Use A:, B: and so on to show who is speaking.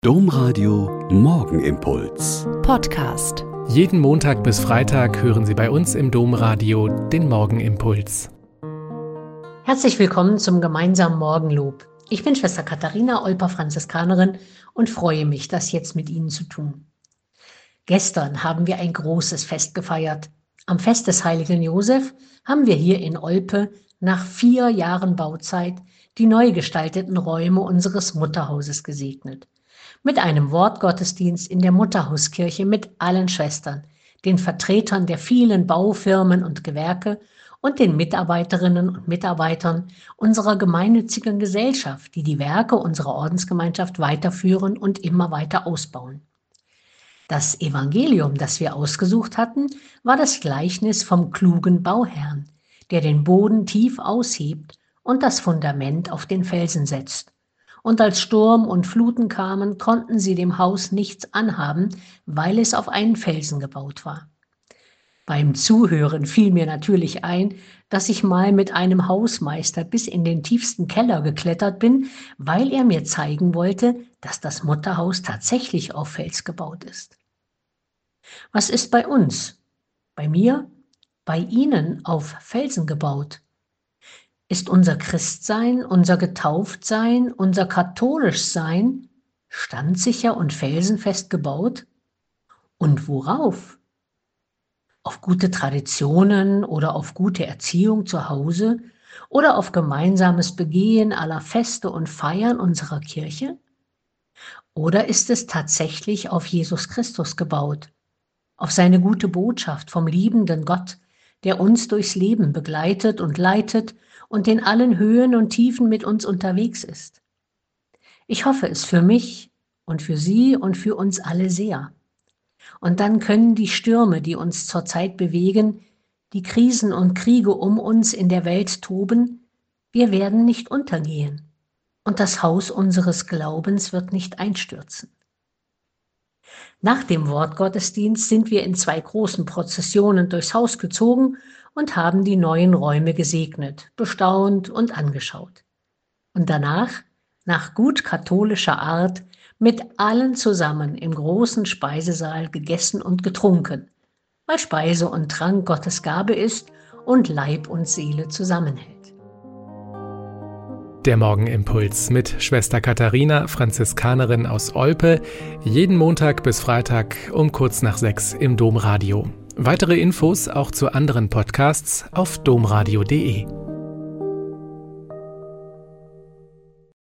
A: Domradio Morgenimpuls.
B: Podcast.
C: Jeden Montag bis Freitag hören Sie bei uns im Domradio den Morgenimpuls.
D: Herzlich willkommen zum gemeinsamen Morgenlob. Ich bin Schwester Katharina Olper, Franziskanerin, und freue mich, das jetzt mit Ihnen zu tun. Gestern haben wir ein großes Fest gefeiert. Am Fest des heiligen Josef haben wir hier in Olpe nach 4 Jahren Bauzeit die neu gestalteten Räume unseres Mutterhauses gesegnet. Mit einem Wortgottesdienst in der Mutterhauskirche mit allen Schwestern, den Vertretern der vielen Baufirmen und Gewerke und den Mitarbeiterinnen und Mitarbeitern unserer gemeinnützigen Gesellschaft, die die Werke unserer Ordensgemeinschaft weiterführen und immer weiter ausbauen. Das Evangelium, das wir ausgesucht hatten, war das Gleichnis vom klugen Bauherrn, der den Boden tief aushebt und das Fundament auf den Felsen setzt. Und als Sturm und Fluten kamen, konnten sie dem Haus nichts anhaben, weil es auf einen Felsen gebaut war. Beim Zuhören fiel mir natürlich ein, dass ich mal mit einem Hausmeister bis in den tiefsten Keller geklettert bin, weil er mir zeigen wollte, dass das Mutterhaus tatsächlich auf Fels gebaut ist. Was ist bei uns, bei mir, bei Ihnen auf Felsen gebaut? Ist unser Christsein, unser Getauftsein, unser Katholischsein standsicher und felsenfest gebaut? Und worauf? Auf gute Traditionen oder auf gute Erziehung zu Hause oder auf gemeinsames Begehen aller Feste und Feiern unserer Kirche? Oder ist es tatsächlich auf Jesus Christus gebaut, auf seine gute Botschaft vom liebenden Gott, der uns durchs Leben begleitet und leitet und in allen Höhen und Tiefen mit uns unterwegs ist? Ich hoffe es für mich und für Sie und für uns alle sehr. Und dann können die Stürme, die uns zurzeit bewegen, die Krisen und Kriege um uns in der Welt toben, wir werden nicht untergehen und das Haus unseres Glaubens wird nicht einstürzen. Nach dem Wortgottesdienst sind wir in 2 großen Prozessionen durchs Haus gezogen und haben die neuen Räume gesegnet, bestaunt und angeschaut. Und danach, nach gut katholischer Art, mit allen zusammen im großen Speisesaal gegessen und getrunken, weil Speise und Trank Gottes Gabe ist und Leib und Seele zusammenhält.
C: Der Morgenimpuls mit Schwester Katharina, Franziskanerin aus Olpe, jeden Montag bis Freitag um kurz nach 6 im Domradio. Weitere Infos auch zu anderen Podcasts auf domradio.de.